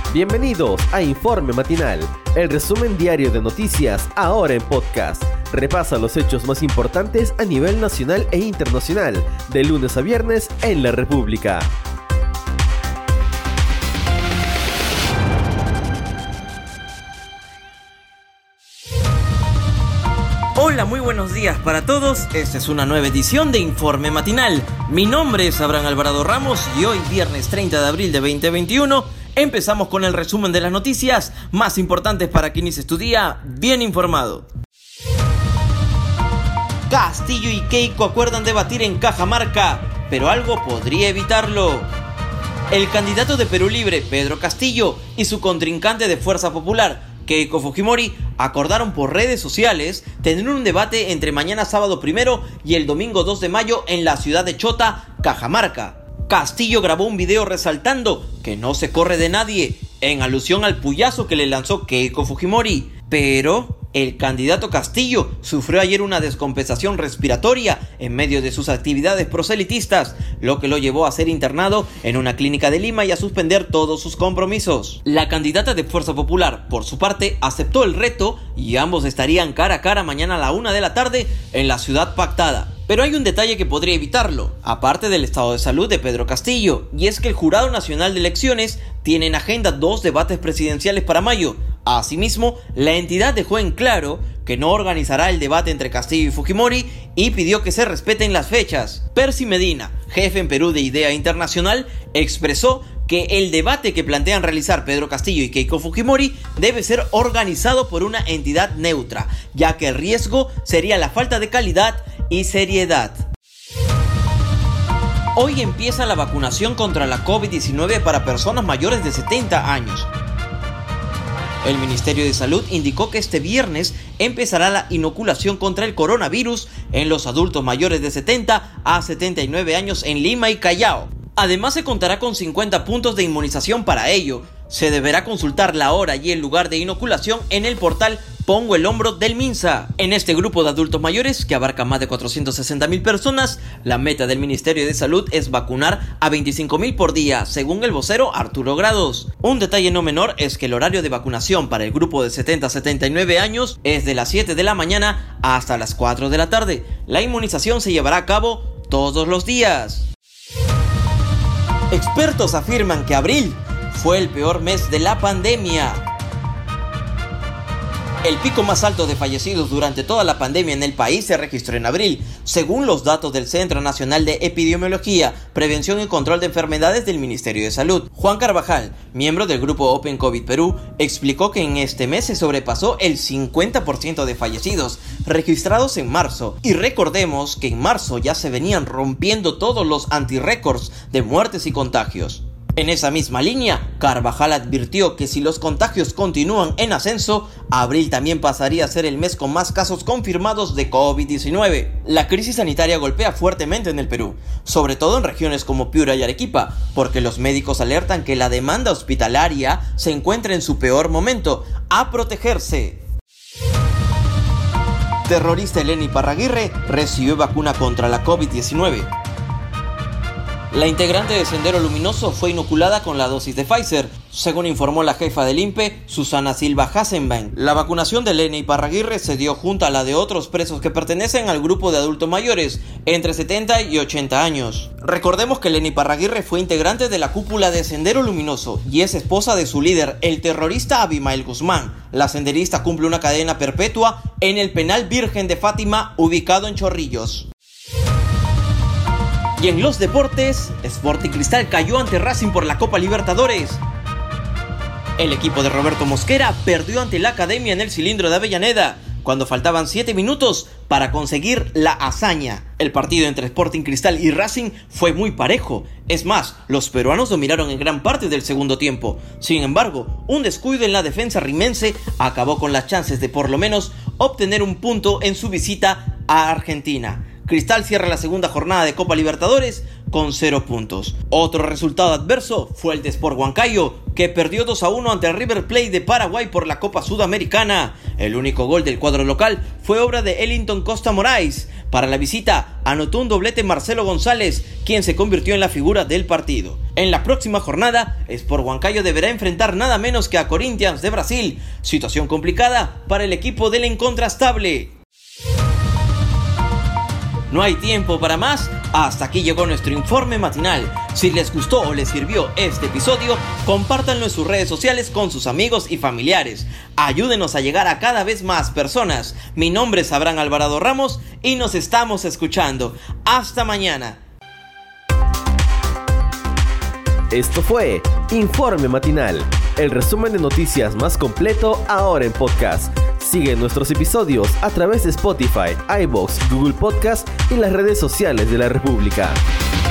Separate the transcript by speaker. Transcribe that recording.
Speaker 1: Bienvenidos a Informe Matinal, el resumen diario de noticias ahora en podcast. Repasa los hechos más importantes a nivel nacional e internacional, de lunes a viernes en la República.
Speaker 2: Hola, muy buenos días para todos. Esta es una nueva edición de Informe Matinal. Mi nombre es Abraham Alvarado Ramos y hoy, viernes 30 de abril de 2021, empezamos con el resumen de las noticias más importantes para que inicies tu día bien informado. Castillo y Keiko acuerdan debatir en Cajamarca, pero algo podría evitarlo. El candidato de Perú Libre, Pedro Castillo, y su contrincante de Fuerza Popular, Keiko Fujimori, acordaron por redes sociales tener un debate entre mañana sábado 1 y el domingo 2 de mayo en la ciudad de Chota, Cajamarca. Castillo grabó un video resaltando que no se corre de nadie, en alusión al puyazo que le lanzó Keiko Fujimori. Pero el candidato Castillo sufrió ayer una descompensación respiratoria en medio de sus actividades proselitistas, lo que lo llevó a ser internado en una clínica de Lima y a suspender todos sus compromisos. La candidata de Fuerza Popular, por su parte, aceptó el reto y ambos estarían cara a cara mañana a la 1 de la tarde en la ciudad pactada. Pero hay un detalle que podría evitarlo, aparte del estado de salud de Pedro Castillo, y es que el Jurado Nacional de Elecciones tiene en agenda 2 debates presidenciales para mayo. Asimismo, la entidad dejó en claro que no organizará el debate entre Castillo y Fujimori y pidió que se respeten las fechas. Percy Medina, jefe en Perú de Idea Internacional, expresó que el debate que plantean realizar Pedro Castillo y Keiko Fujimori debe ser organizado por una entidad neutra, ya que el riesgo sería la falta de calidad y seriedad. Hoy empieza la vacunación contra la COVID-19 para personas mayores de 70 años. El Ministerio de Salud indicó que este viernes empezará la inoculación contra el coronavirus en los adultos mayores de 70 a 79 años en Lima y Callao. Además, se contará con 50 puntos de inmunización para ello. Se deberá consultar la hora y el lugar de inoculación en el portal Pongo el Hombro del MINSA. En este grupo de adultos mayores, que abarca más de 460,000 personas, la meta del Ministerio de Salud es vacunar a 25,000 por día, según el vocero Arturo Grados. Un detalle no menor es que el horario de vacunación para el grupo de 70 a 79 años es de las 7 de la mañana hasta las 4 de la tarde. La inmunización se llevará a cabo todos los días. Expertos afirman que abril fue el peor mes de la pandemia. El pico más alto de fallecidos durante toda la pandemia en el país se registró en abril, según los datos del Centro Nacional de Epidemiología, Prevención y Control de Enfermedades del Ministerio de Salud. Juan Carvajal, miembro del grupo Open COVID Perú, explicó que en este mes se sobrepasó el 50% de fallecidos registrados en marzo. Y recordemos que en marzo ya se venían rompiendo todos los antirrécords de muertes y contagios. En esa misma línea, Carvajal advirtió que si los contagios continúan en ascenso, abril también pasaría a ser el mes con más casos confirmados de COVID-19. La crisis sanitaria golpea fuertemente en el Perú, sobre todo en regiones como Piura y Arequipa, porque los médicos alertan que la demanda hospitalaria se encuentra en su peor momento. ¡A protegerse! Terrorista Elena Iparraguirre recibió vacuna contra la COVID-19. La integrante de Sendero Luminoso fue inoculada con la dosis de Pfizer, según informó la jefa del INPE, Susana Silva Hassenbein. La vacunación de Elena Iparraguirre se dio junto a la de otros presos que pertenecen al grupo de adultos mayores, entre 70 y 80 años. Recordemos que Elena Iparraguirre fue integrante de la cúpula de Sendero Luminoso y es esposa de su líder, el terrorista Abimael Guzmán. La senderista cumple una cadena perpetua en el penal Virgen de Fátima, ubicado en Chorrillos. Y en los deportes, Sporting Cristal cayó ante Racing por la Copa Libertadores. El equipo de Roberto Mosquera perdió ante la Academia en el cilindro de Avellaneda, cuando faltaban 7 minutos para conseguir la hazaña. El partido entre Sporting Cristal y Racing fue muy parejo. Es más, los peruanos dominaron en gran parte del segundo tiempo. Sin embargo, un descuido en la defensa rimense acabó con las chances de por lo menos obtener un punto en su visita a Argentina. Cristal cierra la segunda jornada de Copa Libertadores con 0 puntos. Otro resultado adverso fue el de Sport Huancayo, que perdió 2-1 ante el River Plate de Paraguay por la Copa Sudamericana. El único gol del cuadro local fue obra de Ellington Costa Moraes, Para la visita, anotó un doblete Marcelo González, quien se convirtió en la figura del partido. En la próxima jornada, Sport Huancayo deberá enfrentar nada menos que a Corinthians de Brasil, situación complicada para el equipo del incontrastable. No hay tiempo para más, hasta aquí llegó nuestro informe matinal. Si les gustó o les sirvió este episodio, compártanlo en sus redes sociales con sus amigos y familiares. Ayúdenos a llegar a cada vez más personas. Mi nombre es Abraham Alvarado Ramos y nos estamos escuchando. Hasta mañana.
Speaker 1: Esto fue Informe Matinal, el resumen de noticias más completo ahora en podcast. Sigue nuestros episodios a través de Spotify, iVoox, Google Podcast y las redes sociales de la República.